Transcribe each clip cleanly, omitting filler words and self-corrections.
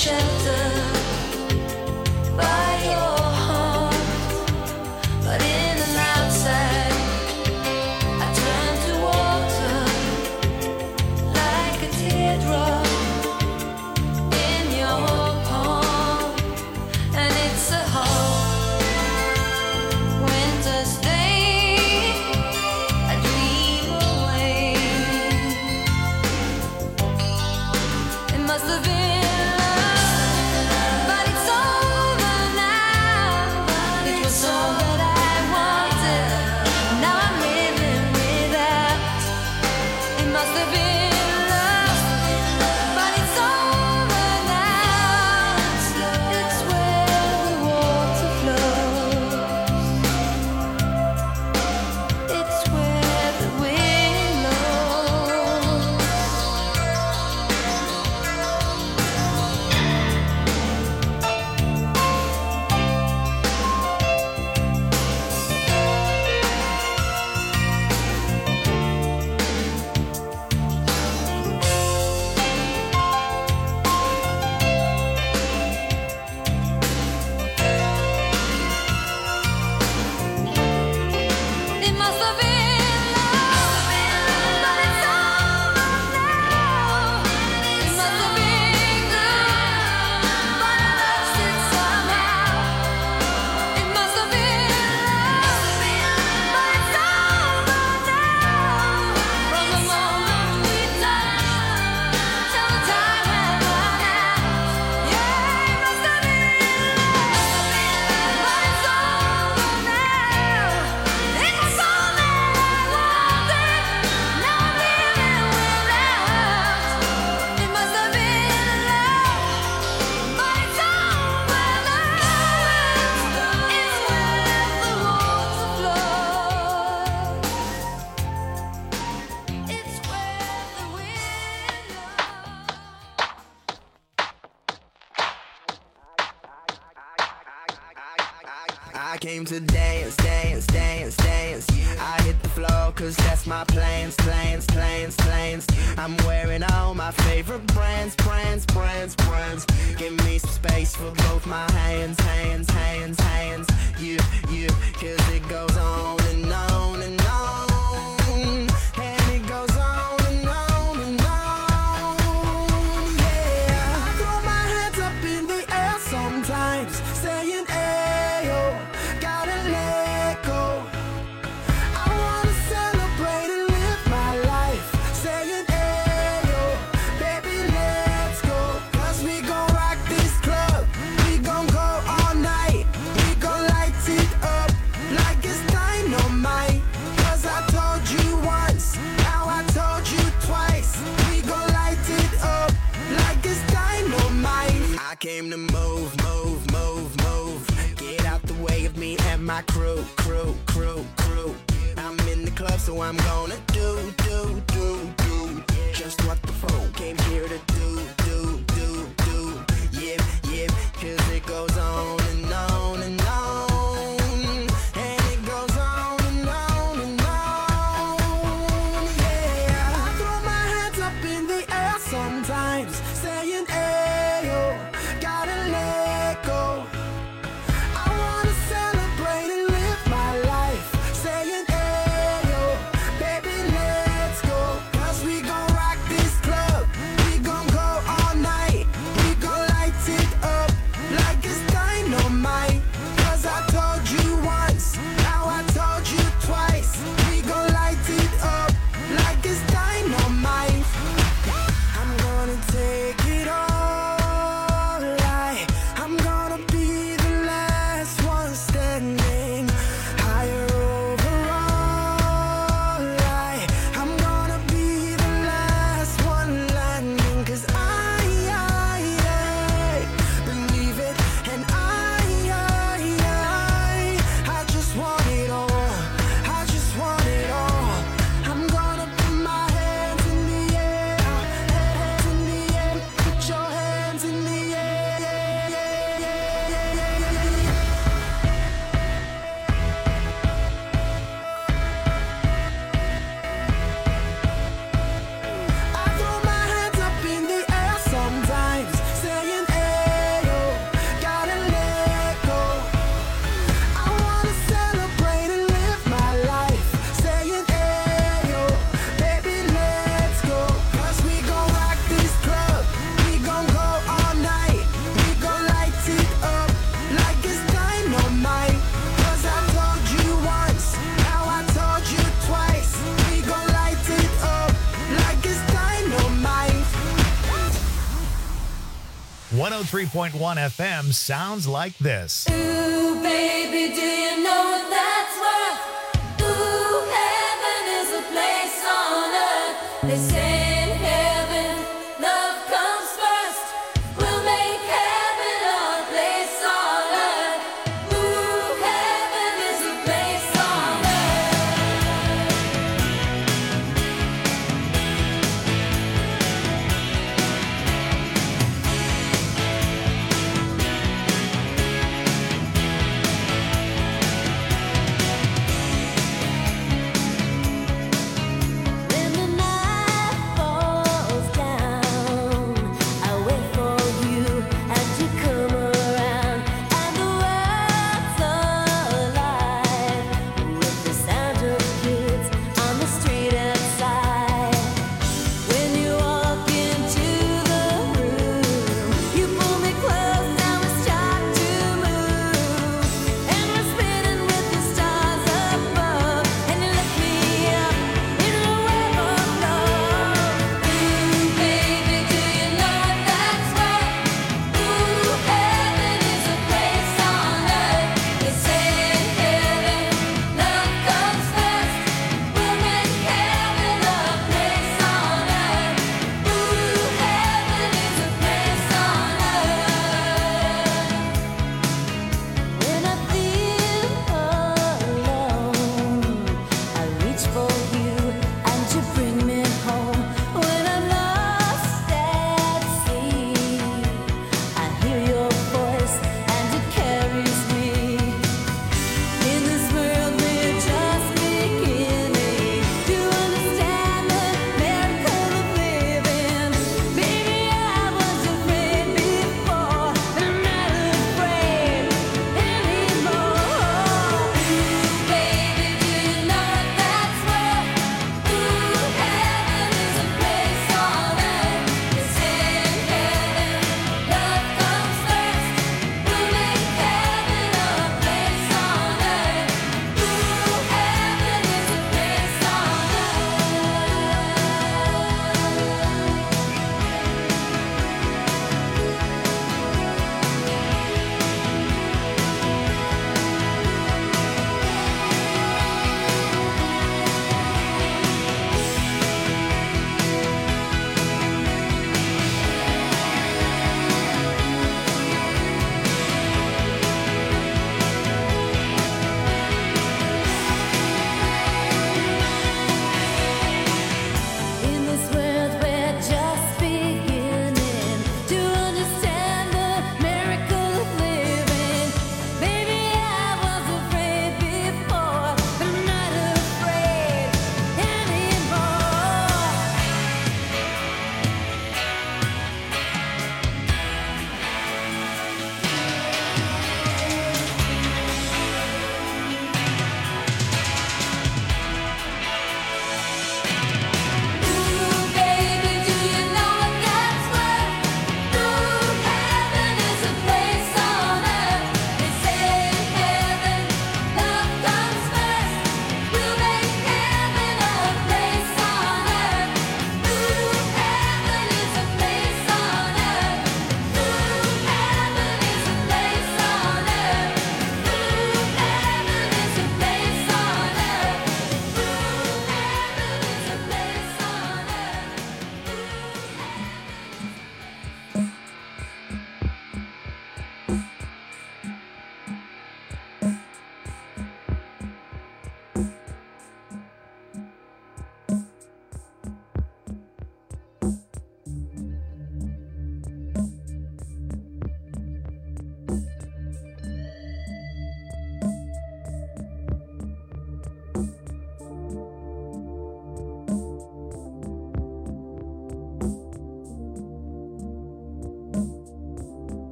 I came to dance, dance, dance, dance. I hit the floor cause that's my plans, plans, plans, plans. I'm wearing all my favorite brands, brands, brands, brands. Give me some space for both my hands, hands, hands, hands. You, cause it goes on and on and on. And it goes on and on and on. Yeah, I throw my hands up in the air sometimes, saying ayo, gotta let go. I wanna celebrate and live my life, saying ayo, baby let's go. Cause we gon' rock this club, we gon' go all night. We gon' light it up like it's dynamite. Cause I told you once, now I told you twice. We gon' light it up like it's dynamite. I came to move, move, move, move. Get out the way of me and my crew, crew, crew, crew. I'm in the club, so I'm gonna do just what the folk came here to do. Yeah, cause it goes on and on and on. And it goes on and on and on. Yeah, I throw my hands up in the air sometimes, saying ayo, gotta let go. I wanna celebrate and live my life, saying ayo, baby let's go. Cause we gon' rock this club, we gon' go all night. 103.1 FM sounds like this. Ooh, baby, do you know what that's worth? Ooh, heaven is a place on earth. They say in heaven, love comes first. We'll make heaven our place on earth. Ooh, heaven is a place on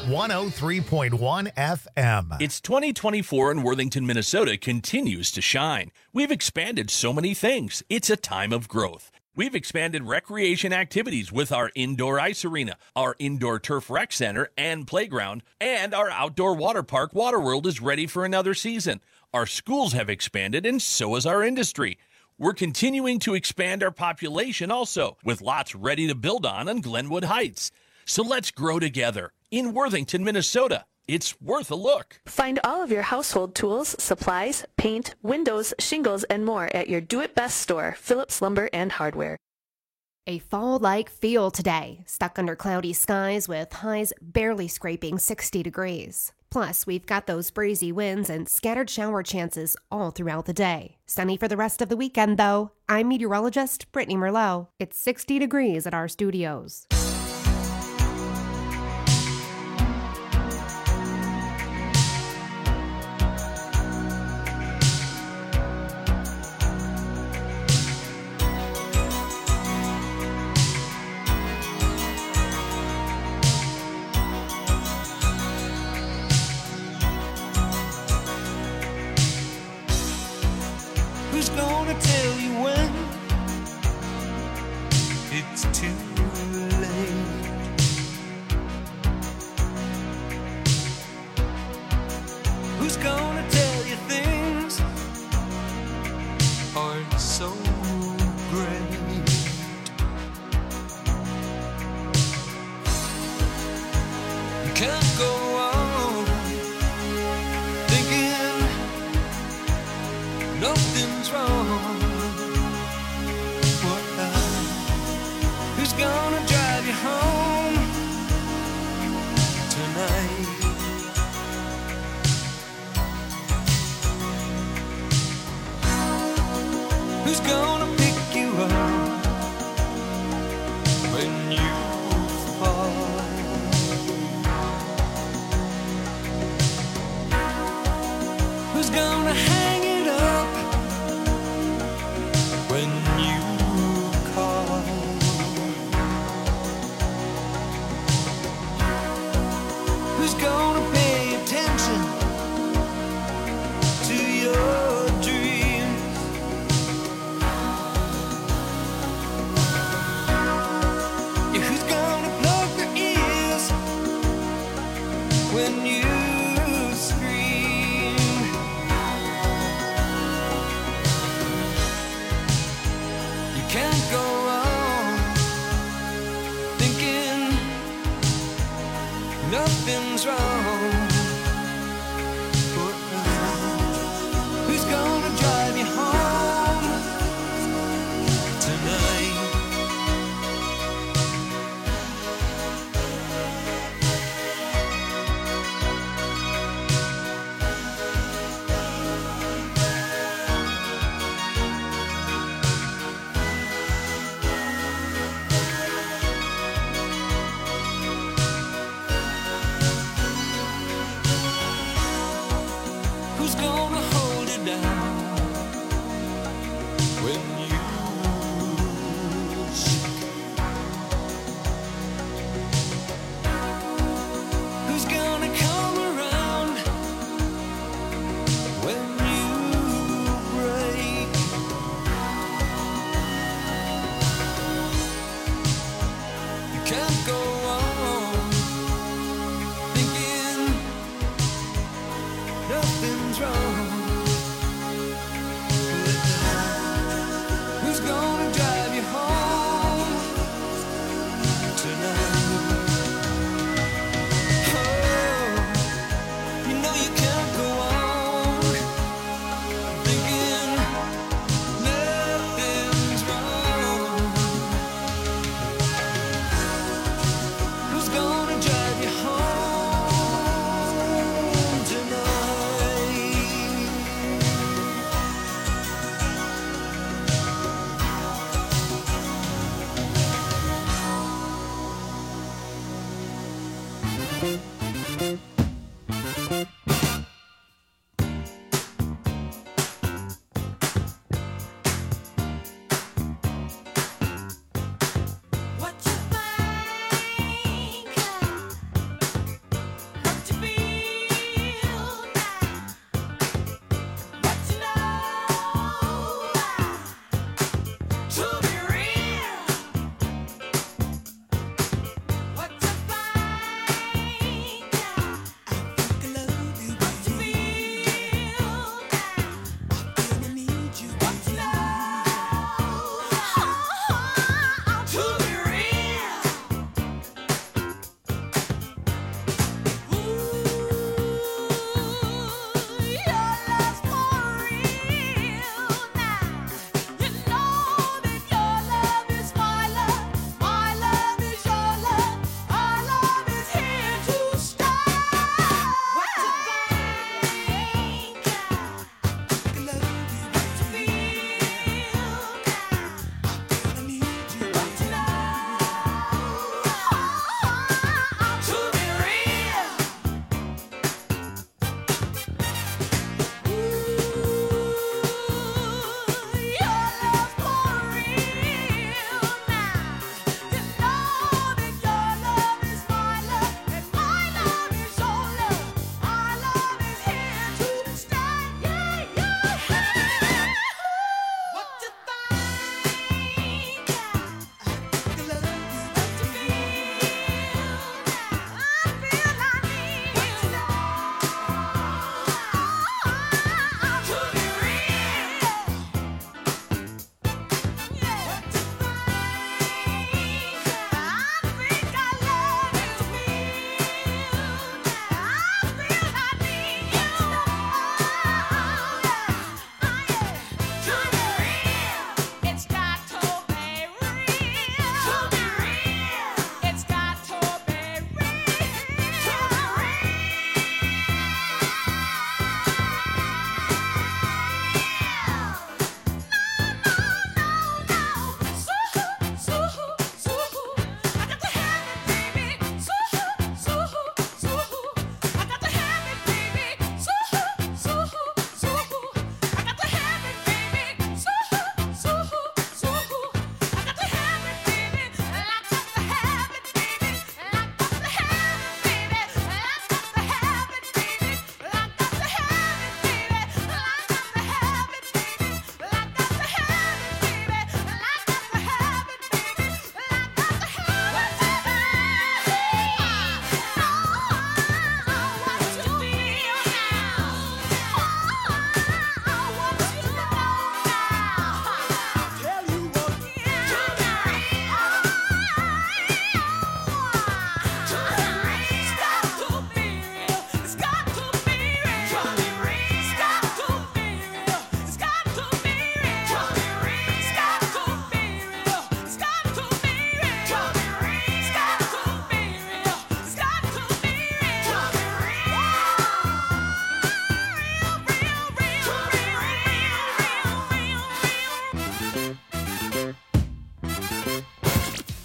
103.1 FM. It's 2024 and Worthington, Minnesota continues to shine. We've expanded so many things. It's a time of growth. We've expanded recreation activities with our indoor ice arena, our indoor turf rec center and playground, and our outdoor water park, Waterworld, is ready for another season. Our schools have expanded, and so has our industry. We're continuing to expand our population also, with lots ready to build on Glenwood Heights. So let's grow together. In Worthington, Minnesota, it's worth a look. Find all of your household tools, supplies, paint, windows, shingles, and more at your Do It Best store, Phillips Lumber and Hardware. A fall-like feel today, stuck under cloudy skies with highs barely scraping 60 degrees. Plus, we've got those breezy winds and scattered shower chances all throughout the day. Sunny for the rest of the weekend, though. I'm meteorologist Brittany Merlot. It's 60 degrees at our studios. Who's gonna tell you when it's too late? Who's gonna tell you things aren't so great? You can't go on thinking nothing's wrong. What? Who's gonna drive you home tonight? Who's gonna pick you up when you fall? Who's gonna hang it up when you call? Who's gonna pay attention to your dreams? Yeah, who's gonna plug their ears when you scream? You can't go on thinking nothing's wrong. Who's gonna drive you home tonight? Who's gonna hold it down when you shake? Who's gonna come around when you break? You can't go on thinking nothing's wrong. Who's gonna drive you home tonight? Oh, you know you can't go on thinking nothing's wrong.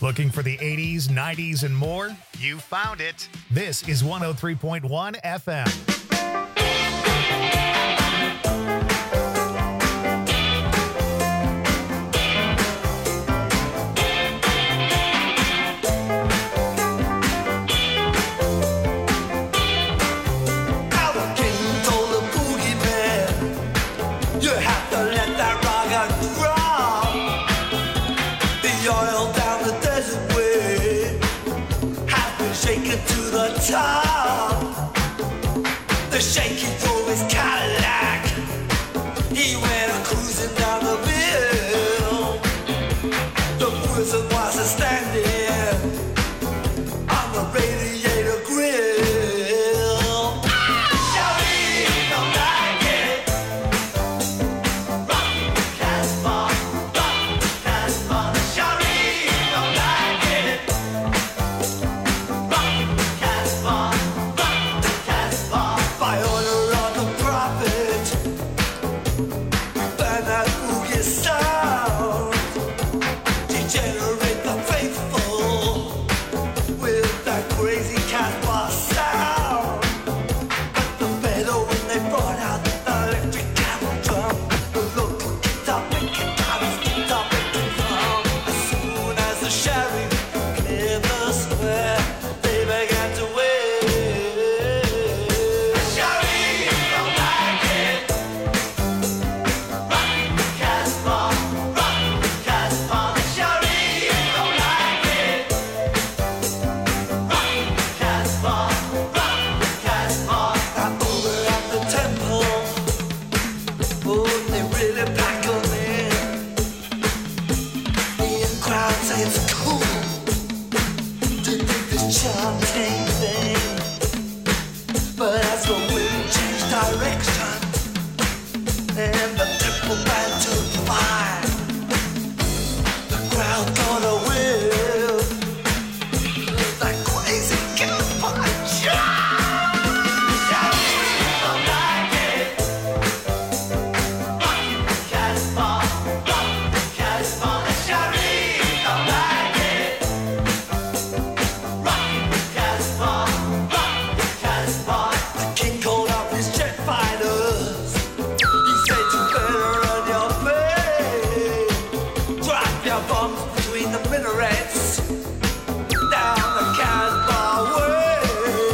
Looking for the 80s, 90s, and more? You found it. This is 103.1 FM. Top. The shaky drove his Cadillac. He went cruising down the bill. The wizard was standing on the radiator grill. Shawty, don't like it. Rock the Casbah, rock the Casbah. Shawty, don't like it. Rock the Casbah, rock the Casbah. By order of the prophet, burn that boogie sound. Degenerate the faithful with that crazy Casbah sound. But the better when they brought out the electric camel drum, the local guitar picking drums, guitar picking drum. As soon as the sheriff cleared the square, they began to wait. The sheriff don't like it. Rock the Casbah, rock the Casbah. The sheriff don't like it. Rock the Casbah, rock the Casbah. Now over at the temple, oh, they really pack 'em in. The crowd say it's cool to do this chanting thing. But as the wind changed direction and the temple band took fire, the crowd got a whiff of that crazy Casbah chant. Shawty don't like it. Rock the Casbah, rock the Casbah. Shawty don't like it. Rock the Casbah, rock the Casbah. The king called up his jet fighters. He said you better run your play. Drop your bombs between the minarets down the Casbah way.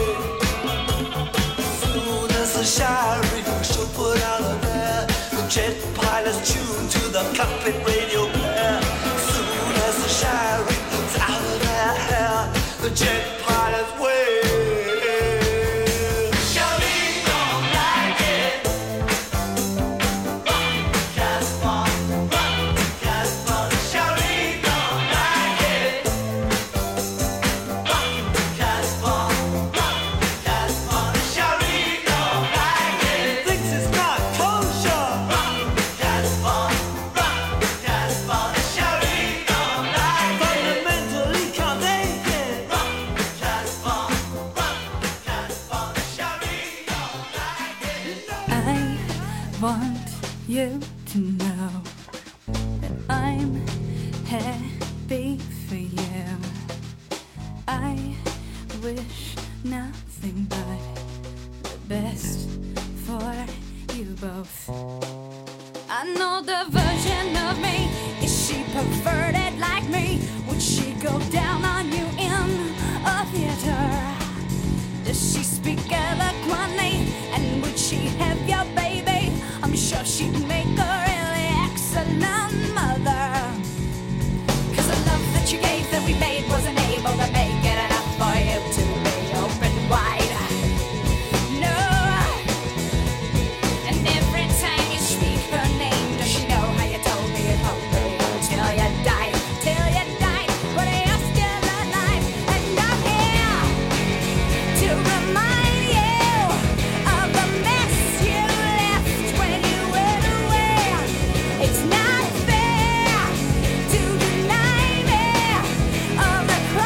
Soon as the sheriff should put out of there, the jet pilots tuned to the cockpit radio player. Soon as the sheriff's out of their hair, the jet pilots wave. Shawty don't like it. Rock the Casbah, rock the Casbah. Shawty don't like it. Rock the Casbah, rock the Casbah. Shawty don't like it. Thinks it's not kosher. Rock the Casbah, rock the Casbah. Shawty don't like it. Fundamentally can't take it. Rock the Casbah, rock the Casbah. Shawty don't like it. I want you to know that I'm happy for you. I wish nothing but the best for you both. I know the version of me. Is she perverted like me? Would she go down on you in a theater? Does she speak eloquently? And would she have your baby? I'm sure she'd make a really excellent mother. 'Cause the love that you gave that we made wasn't able to make it enough for you to be open wide. No. And every time you speak her name, does she know how you told me you'd hold her till you died? Till you died, but you're still alive. And I'm here to remind you of the mess you left when you went away. It's not fair to deny me of the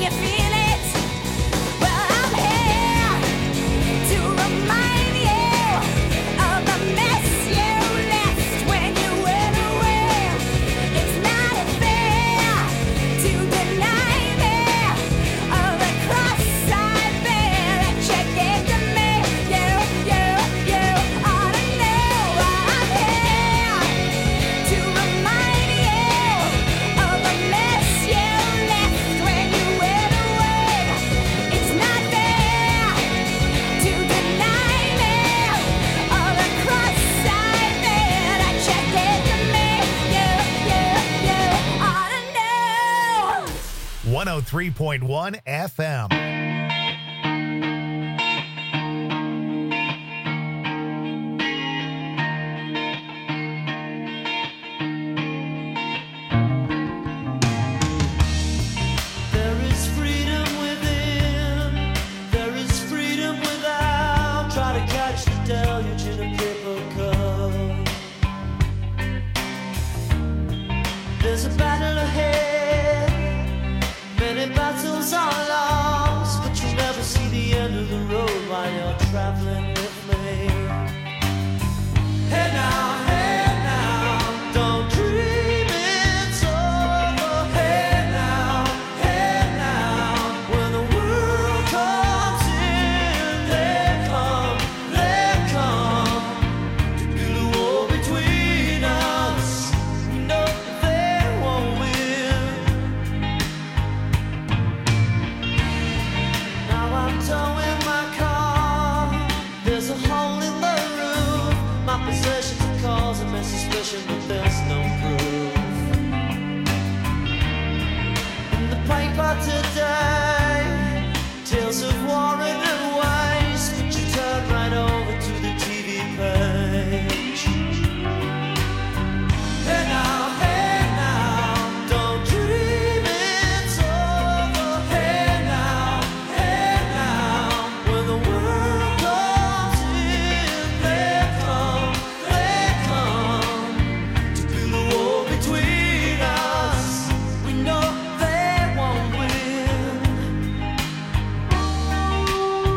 you feel it? Well, I'm here to remind you of the mess you left when you went away. It's not fair to deny me of the cross I bear that you gave to me. You ought to know I'm here to remind you of the mess you left when you went away. It's not fair to deny me of the cross I bear that you gave to me. You ought to know. 103.1 FM. There is freedom within, there is freedom without. Try to catch the deluge in a paper cup. There's a battle ahead, many battles are lost, but you never see the end of the road while you're traveling with me. Hey now, don't dream it's over. Hey now, when the world comes in, they come to build a wall between us. No, they won't win. Now I'm towing my car. There's a hole in the roof. My possessions are causing me suspicion, but there's no proof. In the paper today, tales of war and waste, but you turn right over to the TV page. Hey now, don't dream it's over. Hey now, when the world comes in, they come to build a wall between us. We know they won't win.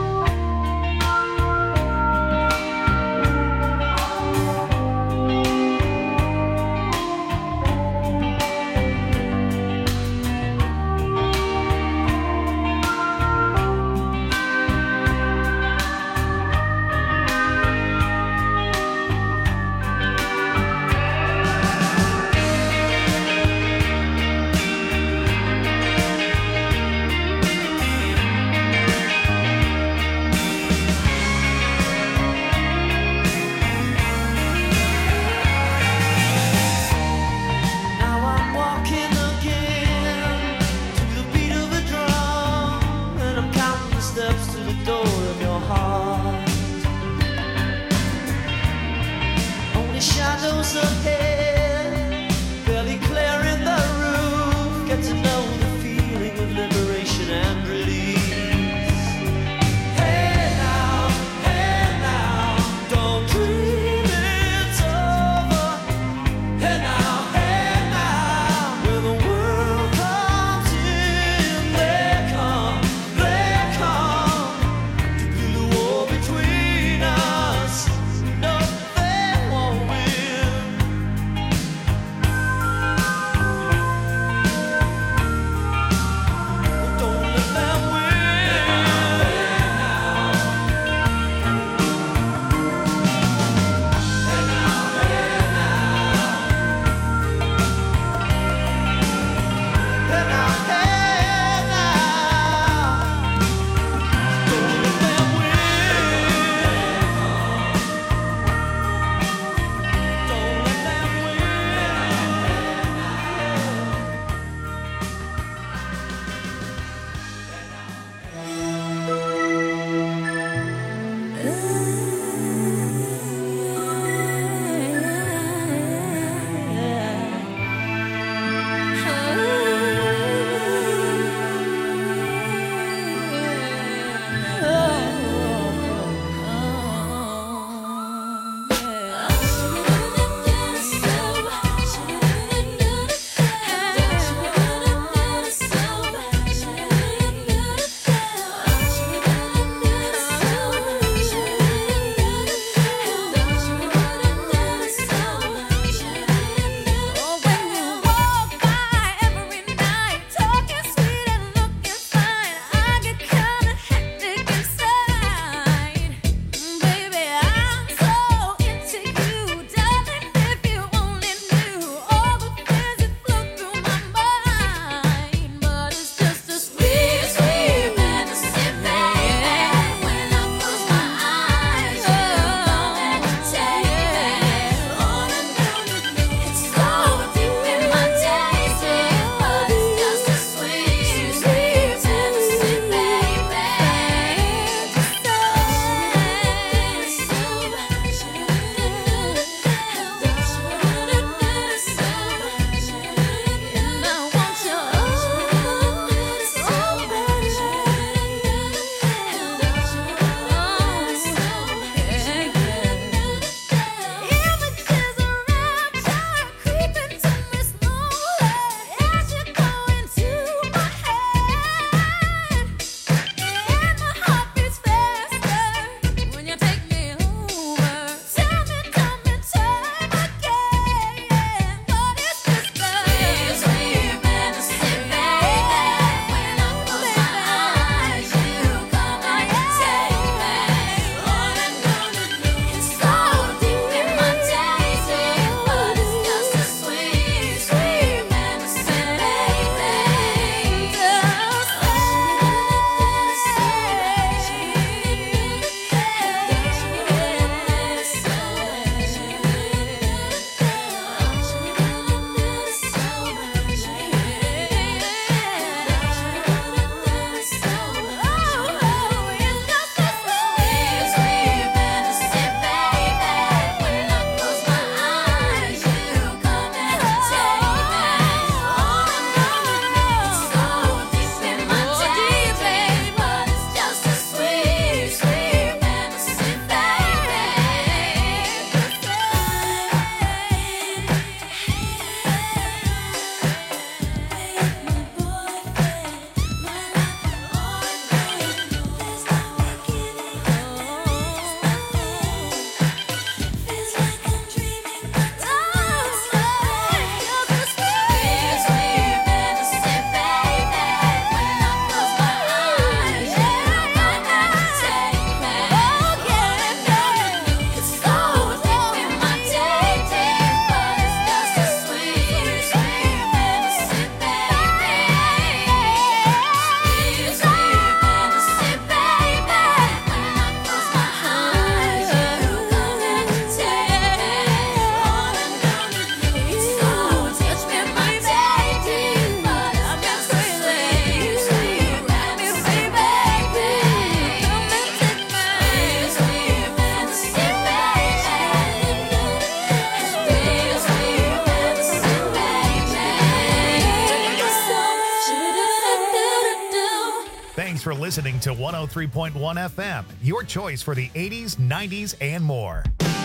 Thanks for listening to 103.1 FM, your choice for the 80s, 90s, and more.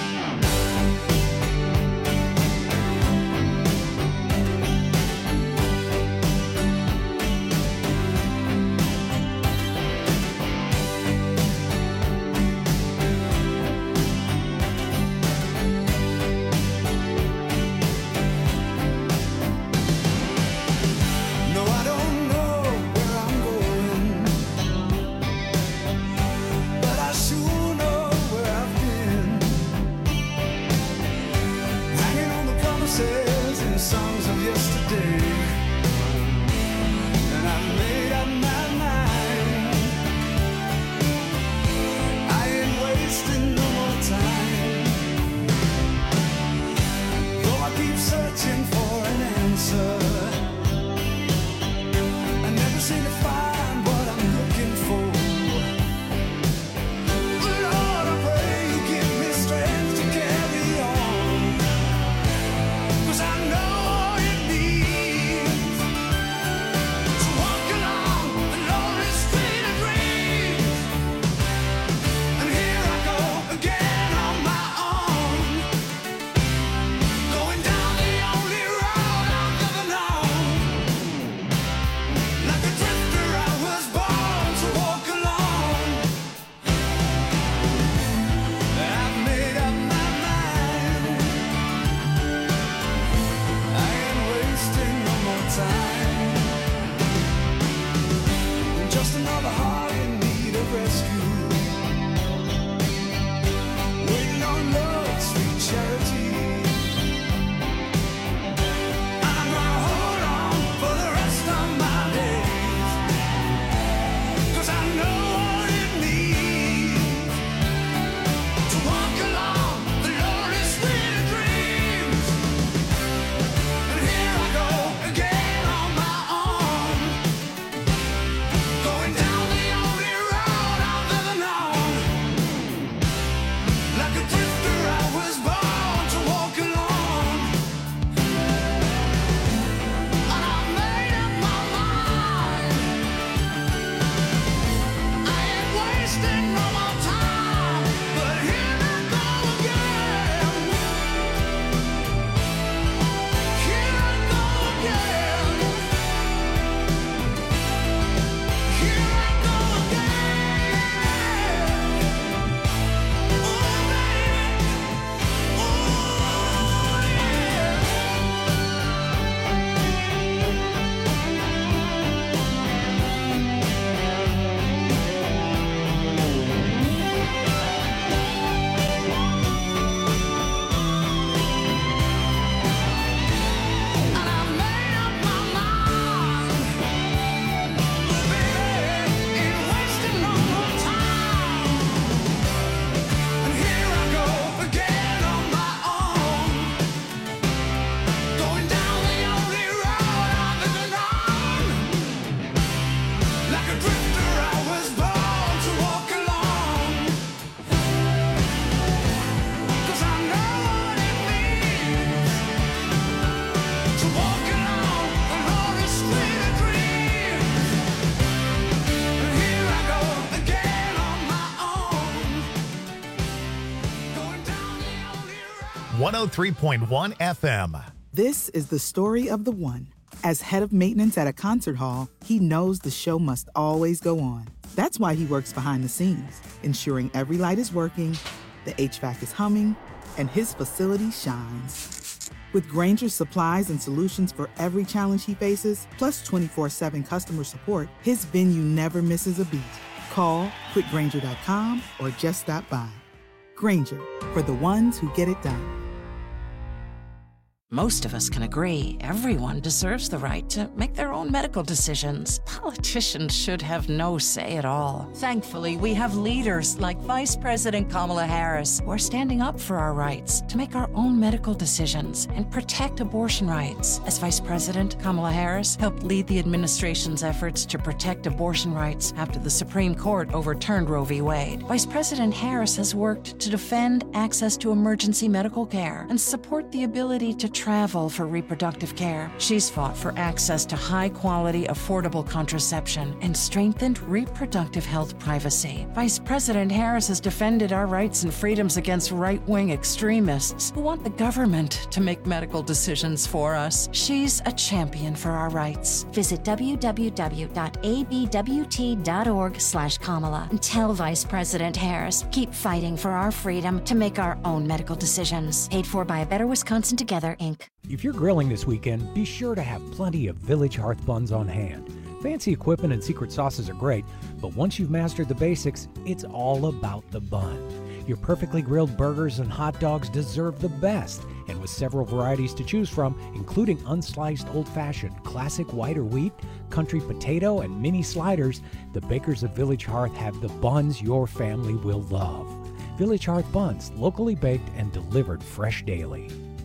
No, I don't know where I'm going, but I sure know where I've been. Hanging on the promises and songs of yesterday, and I've made up my mind. I ain't wasting no more time. Though I keep searching for an answer, I never seem to find what I'm looking for. Lord, I pray you give me strength to carry on, 'cause I know what it means to walk along the lonely street of dreams. And here I go again on my own, going down the only road I've ever known. Like a drifter, I was born to walk alone. I've made up my mind. I ain't wasting no more time. Just another heart in need of rescue, waiting on love's sweet charity. I'm gonna hold on for the rest of my days, 'cause I know what it means to walk along the lonely street of dreams. And here I go again on my own, going down the only road I've ever known. Like a drifter, I was born to walk alone. And I've made up my mind. I ain't wasting no more time, but here I go again. Here I go again. Here I go again. Oh, baby. Oh, yeah. And I've made up my mind, baby, ain't wasting no more time. And here I go again on my own, going down the only road I've ever known. Like a drifter, I was born to walk alone, 'cause I know what it means to walk along the lonely street of dreams. And here I go again on my own, going down the only road. 103.1 FM. This is the story of the one. As head of maintenance at a concert hall, he knows the show must always go on. That's why he works behind the scenes, ensuring every light is working, the HVAC is humming, and his facility shines. With Grainger's supplies and solutions for every challenge he faces, plus 24/7 customer support, his venue never misses a beat. Call quickgrainger.com or just stop by. Grainger, for the ones who get it done. Most of us can agree everyone deserves the right to make their own medical decisions. Politicians should have no say at all. Thankfully, we have leaders like Vice President Kamala Harris who are standing up for our rights to make our own medical decisions and protect abortion rights. As Vice President, Kamala Harris helped lead the administration's efforts to protect abortion rights after the Supreme Court overturned Roe v. Wade. Vice President Harris has worked to defend access to emergency medical care and support the ability to travel for reproductive care. She's fought for access to high-quality, affordable contraception and strengthened reproductive health privacy. Vice President Harris has defended our rights and freedoms against right-wing extremists who want the government to make medical decisions for us. She's a champion for our rights. Visit www.abwt.org/Kamala and tell Vice President Harris, keep fighting for our freedom to make our own medical decisions. Paid for by A Better Wisconsin Together, Inc. If you're grilling this weekend, be sure to have plenty of Village Hearth buns on hand. Fancy equipment and secret sauces are great, but once you've mastered the basics, it's all about the bun. Your perfectly grilled burgers and hot dogs deserve the best, and with several varieties to choose from, including unsliced old-fashioned, classic white or wheat, country potato, and mini sliders, the bakers of Village Hearth have the buns your family will love. Village Hearth buns, locally baked and delivered fresh daily.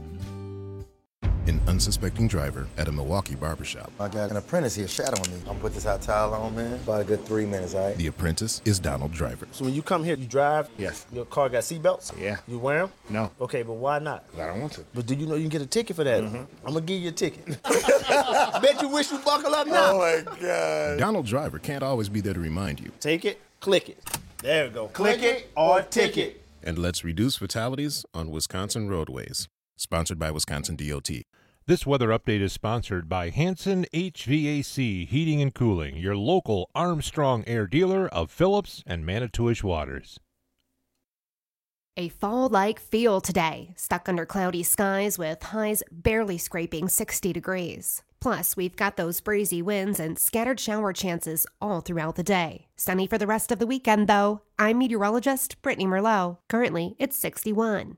An unsuspecting driver at a Milwaukee barbershop. I got an apprentice here shadowing me. I'm gonna put this hot towel on, man. About a good 3 minutes, all right? The apprentice is Donald Driver. So when you come here, you drive? Yes. Your car got seatbelts? Yeah. You wear them? No. Okay, but why not? I don't want to. But do you know you can get a ticket for that? I'm gonna give you a ticket. Bet you wish you buckle up now. Oh my God. Donald Driver can't always be there to remind you. Take it, click it. There we go. Click it or ticket. And let's reduce fatalities on Wisconsin roadways. Sponsored by Wisconsin DOT. This weather update is sponsored by Hanson HVAC Heating and Cooling, your local Armstrong Air dealer of Phillips and Manitowish Waters. A fall-like feel today, stuck under cloudy skies with highs barely scraping 60 degrees. Plus, we've got those breezy winds and scattered shower chances all throughout the day. Sunny for the rest of the weekend, though. I'm meteorologist Brittany Merlot. Currently, it's 61.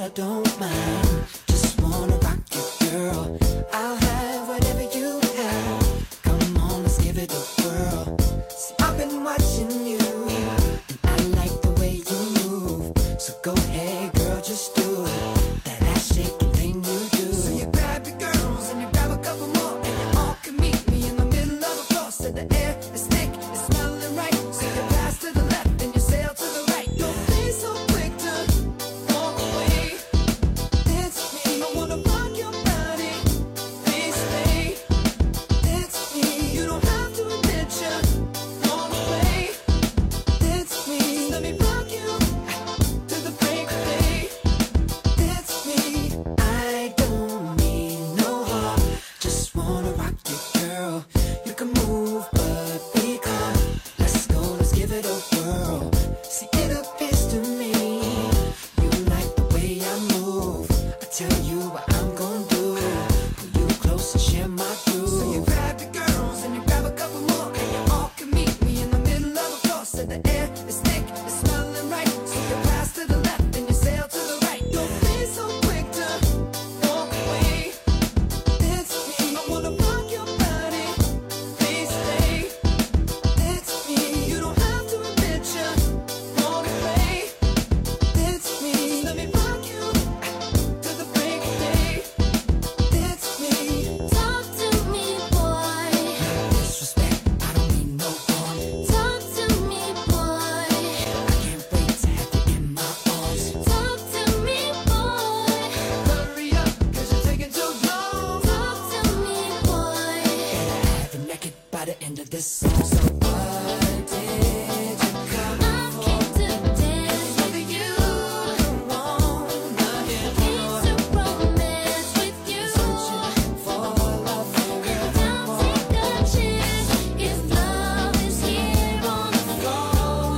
I don't mind. Just wanna rock you, girl. I'll have whatever you have. Come on, let's give it a whirl. See, I've been watching you, and I like the way you move. So go ahead, girl, just do it. That ass shaking thing you do. So you grab your girls and you grab a couple more, and you all can meet me in the middle of the floor. So the air is thick, it's smelling right. So you pass to the left and you sail to the right. Don't be so quick to walk away. Dance with me, I wanna rock your body. Please stay. Dance with me, you don't have to admit you walk away. Dance with me, let me rock you to the break of day. Dance with me, I don't mean no harm. Just wanna rock you, girl. You can move, but be calm. Let's go, let's give it a whirl. See, it appears to me you like the way I move. I tell you what I'm gonna do. Pull you close and share my groove. So you grab your girls and you grab a couple more, and you all can meet me in the middle of the floor. So the air is thick, it's smelling right. So you pass to the left and you sail to the right. Don't be so quick to walk away. Dance with me, I wanna rock your body. Please stay. Dance with me, you don't have to admit you walk away. Dance with me, let me rock you to the break of day. Dance with me. Talk to me, boy. Disrespect, I don't mean no harm. Talk to me, boy. I can't wait to have you in my arms. Talk to me, boy. Hurry up, 'cause you're taking too long. Talk to me, boy. Have you naked by the end of this song. So what did you come I came to dance with you. wanna hear Came to romance with you. for love for real? Don't take a chance if love is here on the floor.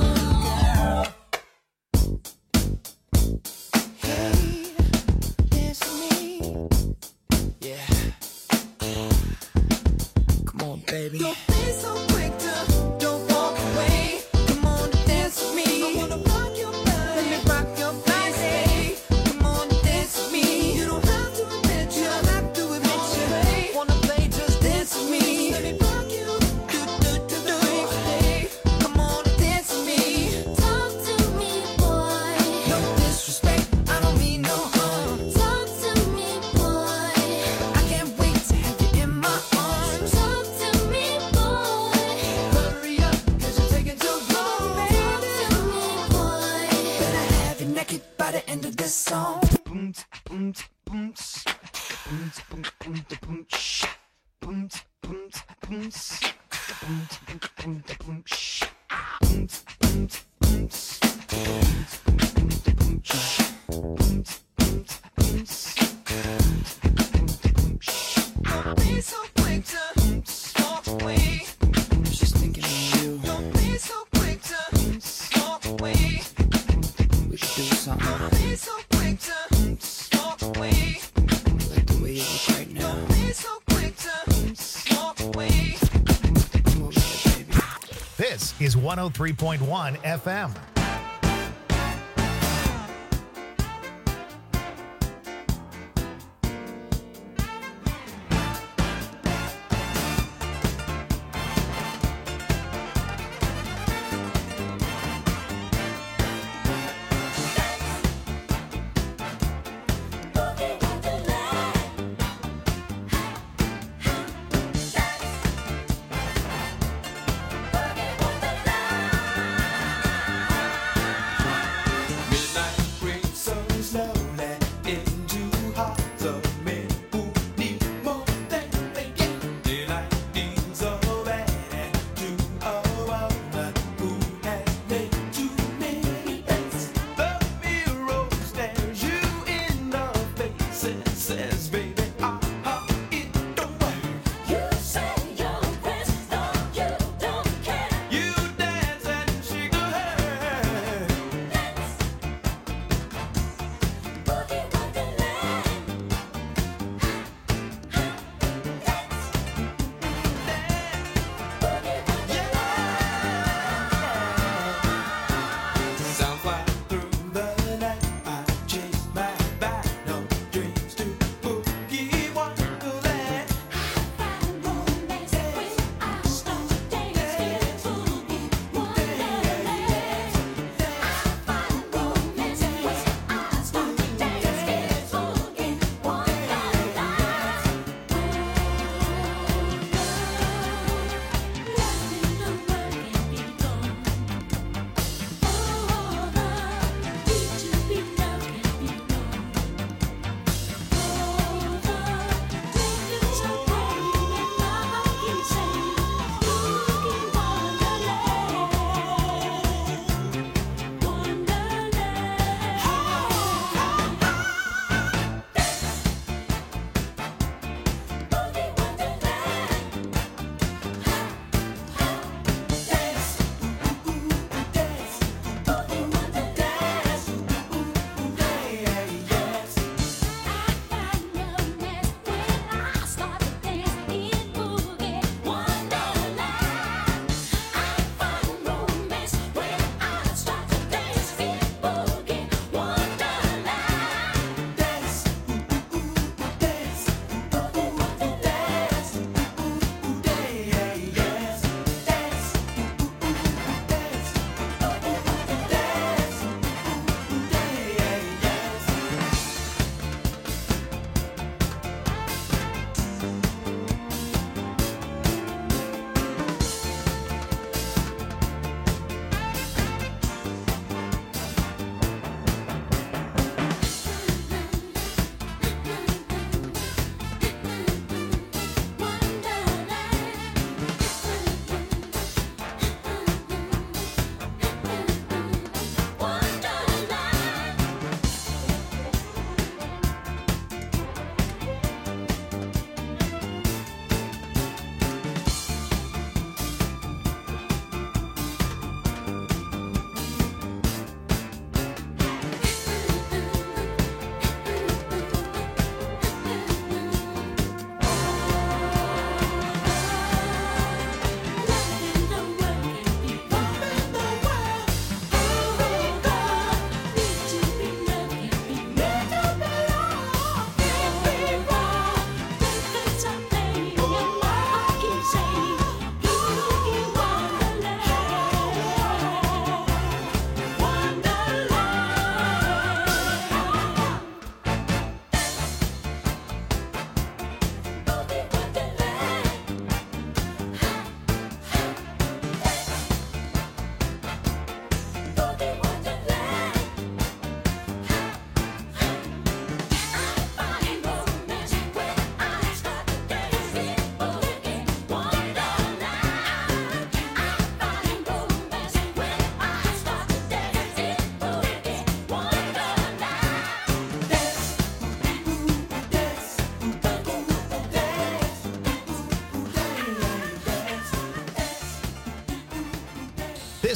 Hey, dance with me. Yeah. Come on, baby. Don't be so quick to don't walk away. Come on, dance with me. I wanna rock your body. Let me rock your body. Come on, dance with me. You don't have to admit you. Don't have to admit you. Wanna play? Just dance with me. Let me rock you. Come on, dance with me. Talk to me, boy. No disrespect, I don't mean no harm. Talk to me, boy. I can't wait to have you in my arms. Talk to me, boy. Hurry up, 'cause you're taking too long, Talk baby. to me, boy. Better have you naked by the end of this song. Boom, boom, boom, boom, boom, boom, boom, shh. Boom, boom, boom, boom, boom, boom, boom, shh. Boom, boom, boom, boom, boom, shh. Boom, boom, boom, boom, shh. Don't be so quick to walk away. I was just thinking of you. Don't be so quick to walk away. We could do something. Don't be so quick to walk away. I like the way you look right now. Don't be so quick to walk away. Come over here, baby. This is 103.1 FM.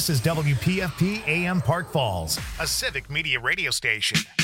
This is WPFP AM Park Falls, a Civic Media radio station.